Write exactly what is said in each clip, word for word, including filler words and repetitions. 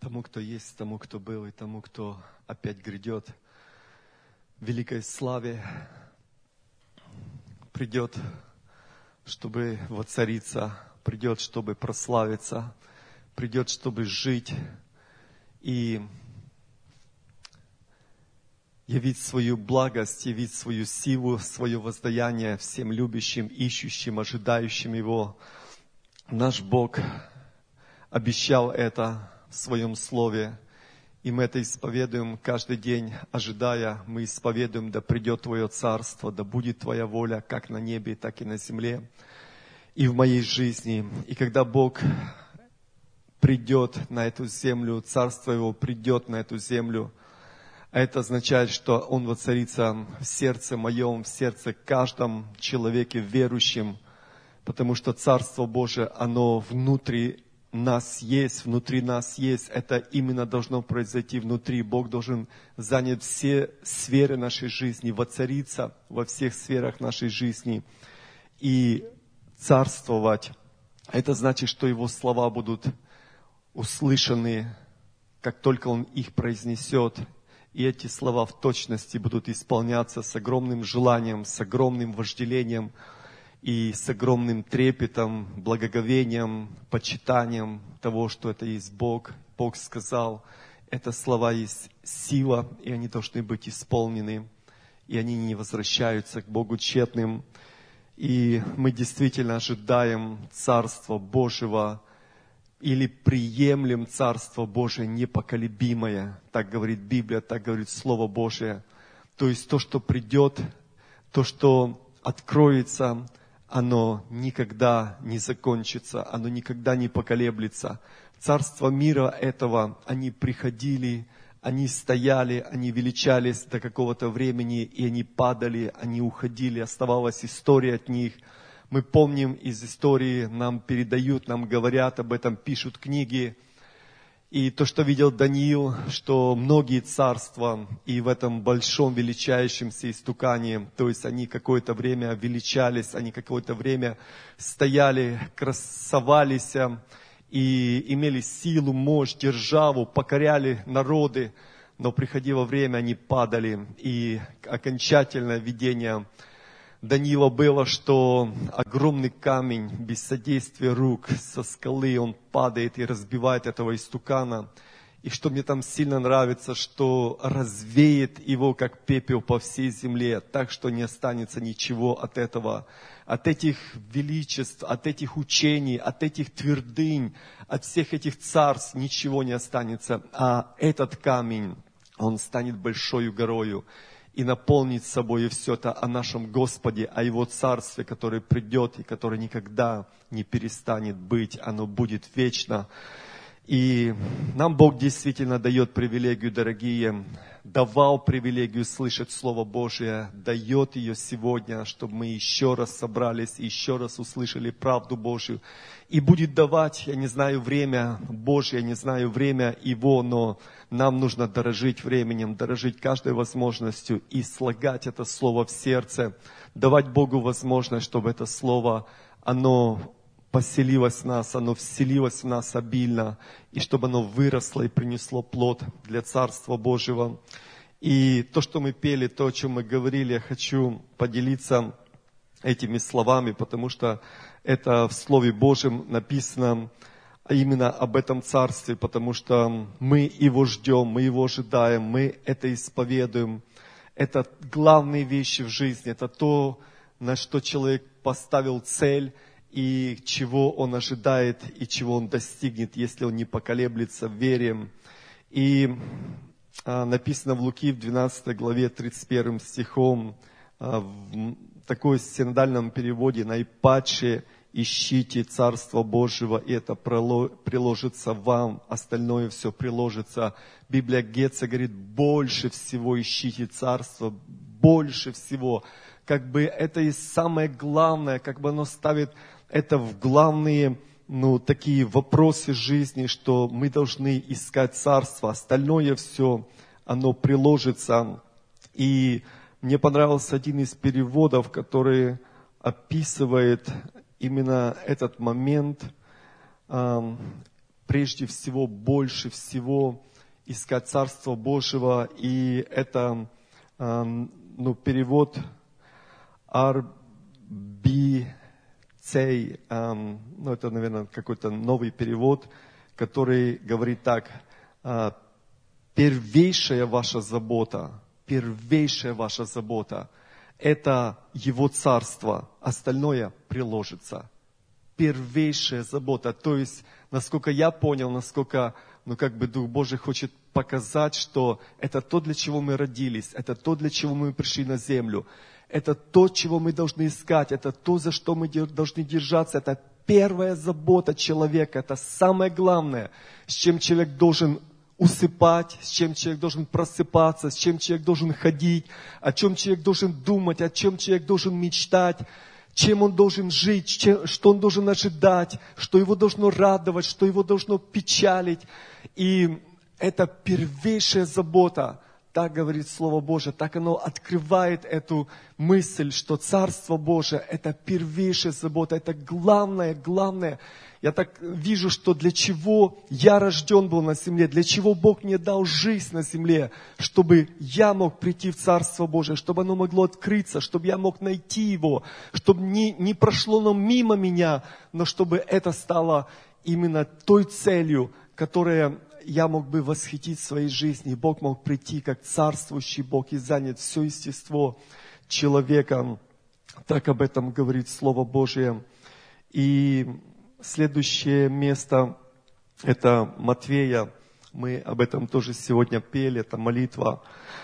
тому, кто есть, тому, кто был, и тому, кто опять грядет, в великой славе придет, чтобы воцариться, придет, чтобы прославиться, придет, чтобы жить и явить свою благость, явить свою силу, свое воздаяние всем любящим, ищущим, ожидающим Его. Наш Бог обещал это в Своем Слове, и мы это исповедуем каждый день, ожидая, мы исповедуем: да придет Твое Царство, да будет Твоя воля, как на небе, так и на земле, и в моей жизни. И когда Бог придет на эту землю, Царство Его придет на эту землю, а это означает, что Он воцарится в сердце моем, в сердце каждом человеке верующем, потому что Царство Божие, оно внутри нас есть, внутри нас есть. Это именно должно произойти внутри. Бог должен занять все сферы нашей жизни, воцариться во всех сферах нашей жизни и царствовать. Это значит, что Его слова будут услышаны, как только Он их произнесет. И эти слова в точности будут исполняться с огромным желанием, с огромным вожделением и с огромным трепетом, благоговением, почитанием того, что это есть Бог. Бог сказал, это слова есть сила, и они должны быть исполнены, и они не возвращаются к Богу тщетным. И мы действительно ожидаем Царства Божьего, или приемлем Царство Божие непоколебимое. Так говорит Библия, так говорит Слово Божие. То есть то, что придет, то, что откроется, оно никогда не закончится, оно никогда не поколеблется. Царство мира этого, они приходили, они стояли, они величались до какого-то времени, и они падали, они уходили, оставалась история от них. Мы помним из истории, нам передают, нам говорят об этом, пишут книги. И то, что видел Даниил, что многие царства и в этом большом величающемся истукане, то есть они какое-то время величались, они какое-то время стояли, красовались и имели силу, мощь, державу, покоряли народы, но приходило время, они падали. И окончательное видение Даниила было, что огромный камень без содействия рук со скалы, он падает и разбивает этого истукана. И что мне там сильно нравится, что развеет его, как пепел, по всей земле, так что не останется ничего от этого, от этих величеств, от этих учений, от этих твердынь, от всех этих царств ничего не останется. А этот камень, он станет большою горою и наполнит собой все это о нашем Господе, о Его Царстве, которое придет и которое никогда не перестанет быть, оно будет вечно. И нам Бог действительно дает привилегию, дорогие, давал привилегию слышать Слово Божие, дает ее сегодня, чтобы мы еще раз собрались, еще раз услышали правду Божью. И будет давать, я не знаю, время Божье, я не знаю, время Его, но нам нужно дорожить временем, дорожить каждой возможностью и слагать это Слово в сердце, давать Богу возможность, чтобы это Слово, оно поселилось в нас, оно вселилось в нас обильно, и чтобы оно выросло и принесло плод для Царства Божьего. И то, что мы пели, то, о чем мы говорили, я хочу поделиться этими словами, потому что это в Слове Божьем написано именно об этом Царстве, потому что мы Его ждем, мы Его ожидаем, мы это исповедуем. Это главные вещи в жизни, это то, на что человек поставил цель, и чего он ожидает, и чего он достигнет, если он не поколеблется в вере. И а, написано в Луки, в двенадцатой главе, тридцать первым стихом, а, в такой синодальном переводе: «Наипаче ищите Царство Божьего, и это приложится вам, остальное все приложится». Библия Гетца говорит: больше всего ищите Царство, больше всего. Как бы это и самое главное, как бы оно ставит это в главные, ну, такие вопросы жизни, что мы должны искать Царство, остальное все, оно приложится. И мне понравился один из переводов, который описывает именно этот момент. прежде всего, больше всего искать Царство Божьего. И это ну, перевод арбицей, ну это, наверное, какой-то новый перевод, который говорит так: первейшая ваша забота, первейшая ваша забота – это Его Царство, остальное приложится. Первейшая забота, то есть, насколько я понял, насколько, ну, как бы Дух Божий хочет показать, что это то, для чего мы родились, это то, для чего мы пришли на землю, это то, чего мы должны искать, это то, за что мы должны держаться, это первая забота человека, это самое главное, с чем человек должен усыпать, с чем человек должен просыпаться, с чем человек должен ходить, о чем человек должен думать, о чем человек должен мечтать, чем он должен жить, чем, что он должен ожидать, что его должно радовать, что его должно печалить. И это первейшая забота. Так говорит Слово Божие, так оно открывает эту мысль, что Царство Божие – это первейшая забота, это главное, главное. Я так вижу, что для чего я рожден был на земле, для чего Бог мне дал жизнь на земле, чтобы я мог прийти в Царство Божие, чтобы оно могло открыться, чтобы я мог найти его, чтобы не, не прошло оно мимо меня, но чтобы это стало именно той целью, которая я мог бы восхитить в своей жизни. И Бог мог прийти как царствующий Бог и занять все естество человека. Так об этом говорит Слово Божие. И следующее место – это Матвея. Мы об этом тоже сегодня пели, это молитва.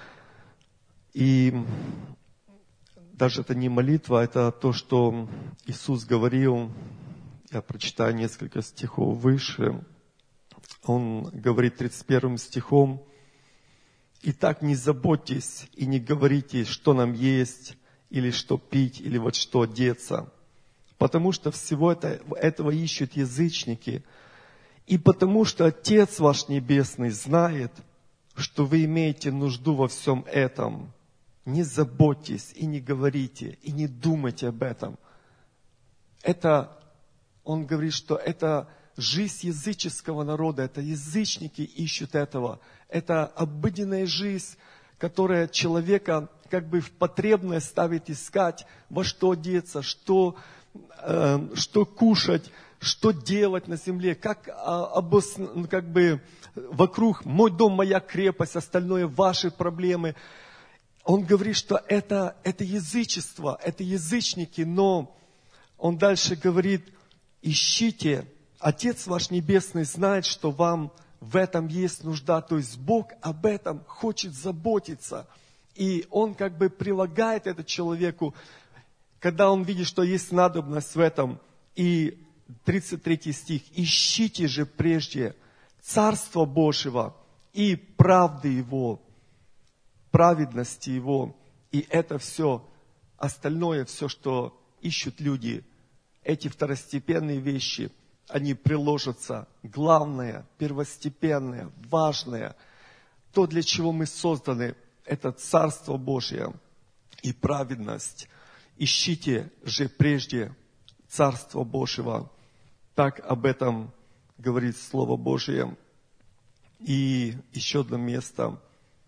И даже это не молитва, это то, что Иисус говорил. Я прочитаю несколько стихов выше. Он говорит тридцать первым стихом: «Итак, не заботьтесь и не говорите, что нам есть, или что пить, или вот что одеться, потому что всего это, этого ищут язычники, и потому что Отец ваш Небесный знает, что вы имеете нужду во всем этом. Не заботьтесь и не говорите, и не думайте об этом». Это, он говорит, что это жизнь языческого народа, это язычники ищут этого. Это обыденная жизнь, которая человека как бы в потребность ставит искать, во что одеться, что, э, что кушать, что делать на земле, как, а, обос, как бы вокруг «мой дом, моя крепость», остальное ваши проблемы. Он говорит, что это, это язычество, это язычники, но он дальше говорит: ищите. Отец ваш Небесный знает, что вам в этом есть нужда. То есть Бог об этом хочет заботиться. И Он как бы прилагает это человеку, когда Он видит, что есть надобность в этом. И тридцать третий стих. «Ищите же прежде Царство Божьего и правды Его, праведности Его». И это все, остальное, все, что ищут люди, эти второстепенные вещи – они приложатся. Главное, первостепенное, важное, то, для чего мы созданы, это Царство Божие и праведность. Ищите же прежде Царство Божьего. Так об этом говорит Слово Божие. И еще одно место.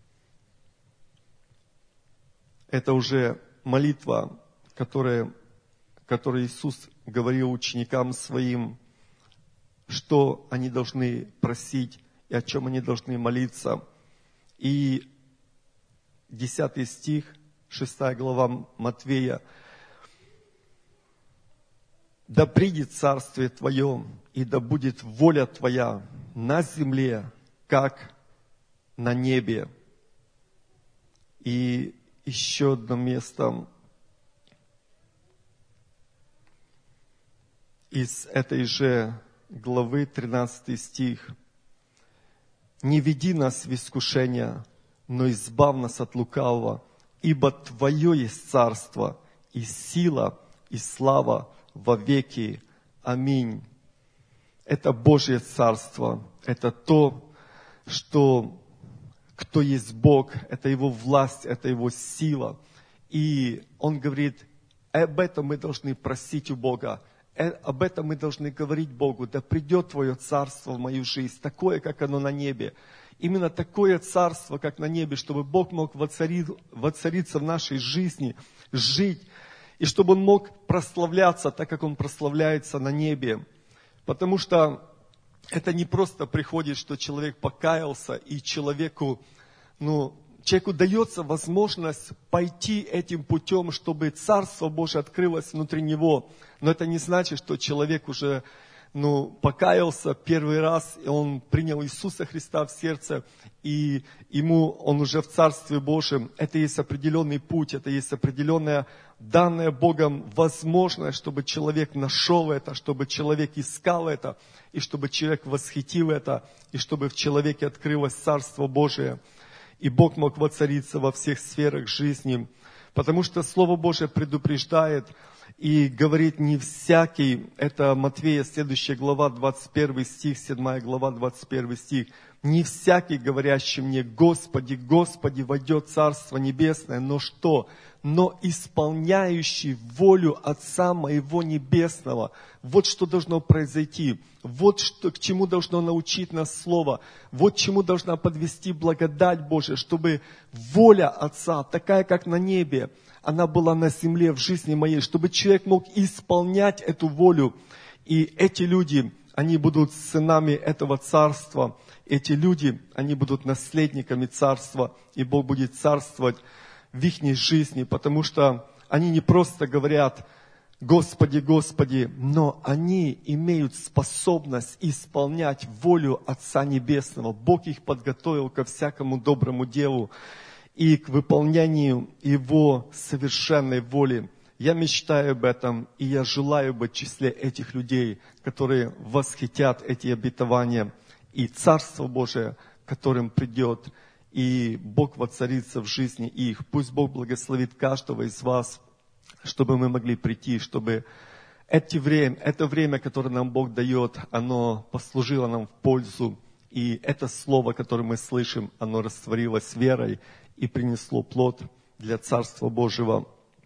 Это уже молитва, которая, которую Иисус говорил ученикам Своим, что они должны просить и о чем они должны молиться. И десятый стих, шестая глава Матвея. «Да придет Царствие Твое, и да будет воля Твоя на земле, как на небе». И еще одно место из этой же главы, тринадцатый стих. «Не веди нас в искушение, но избавь нас от лукавого, ибо Твое есть царство, и сила, и слава во веки. Аминь». Это Божье царство, это то, что кто есть Бог, это Его власть, это Его сила. И Он говорит, об этом мы должны просить у Бога. э, об этом мы должны говорить Богу. Да придет Твое царство в мою жизнь, такое, как оно на небе. Именно такое царство, как на небе, чтобы Бог мог воцари, воцариться в нашей жизни, жить, и чтобы Он мог прославляться так, как Он прославляется на небе. Потому что это не просто приходит, что человек покаялся, и человеку, ну, человеку дается возможность пойти этим путем, чтобы Царство Божие открылось внутри него. Но это не значит, что человек уже, ну, покаялся первый раз, и он принял Иисуса Христа в сердце, и ему он уже в Царстве Божьем. Это есть определенный путь, это есть определенная данная Богом возможность, чтобы человек нашел это, чтобы человек искал это, и чтобы человек восхитил это, и чтобы в человеке открылось Царство Божие. И Бог мог воцариться во всех сферах жизни. Потому что Слово Божие предупреждает и говорит: не всякий, это Матвея, следующая глава, двадцать первый стих, седьмая глава, двадцать первый стих. Не всякий, говорящий мне: Господи, Господи, войдет в Царство Небесное, но что? Но исполняющий волю Отца Моего Небесного. Вот что должно произойти. Вот что, к чему должно научить нас Слово. Вот чему должна подвести благодать Божия, чтобы воля Отца, такая как на небе, она была на земле в жизни моей, чтобы человек мог исполнять эту волю. И эти люди, они будут сынами этого царства. Эти люди, они будут наследниками царства. И Бог будет царствовать в их жизни, потому что они не просто говорят: Господи, Господи, но они имеют способность исполнять волю Отца Небесного. Бог их подготовил ко всякому доброму делу и к выполнению Его совершенной воли. Я мечтаю об этом, и я желаю быть в числе этих людей, которые восхитят эти обетования и Царство Божие, которым придет, и Бог воцарится в жизни их. Пусть Бог благословит каждого из вас, чтобы мы могли прийти, чтобы это время, это время, которое нам Бог дает, оно послужило нам в пользу. И это слово, которое мы слышим, оно растворилось верой и принесло плод для Царства Божьего.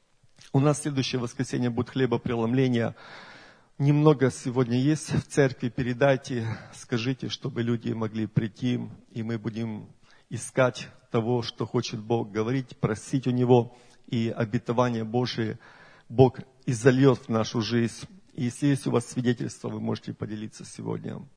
У нас следующее воскресенье будет хлебопреломление. Немного сегодня есть в церкви, передайте, скажите, чтобы люди могли прийти, и мы будем искать того, что хочет Бог говорить, просить у Него, и обетование Божие Бог изольет в нашу жизнь. И если есть у вас свидетельство, вы можете поделиться сегодня.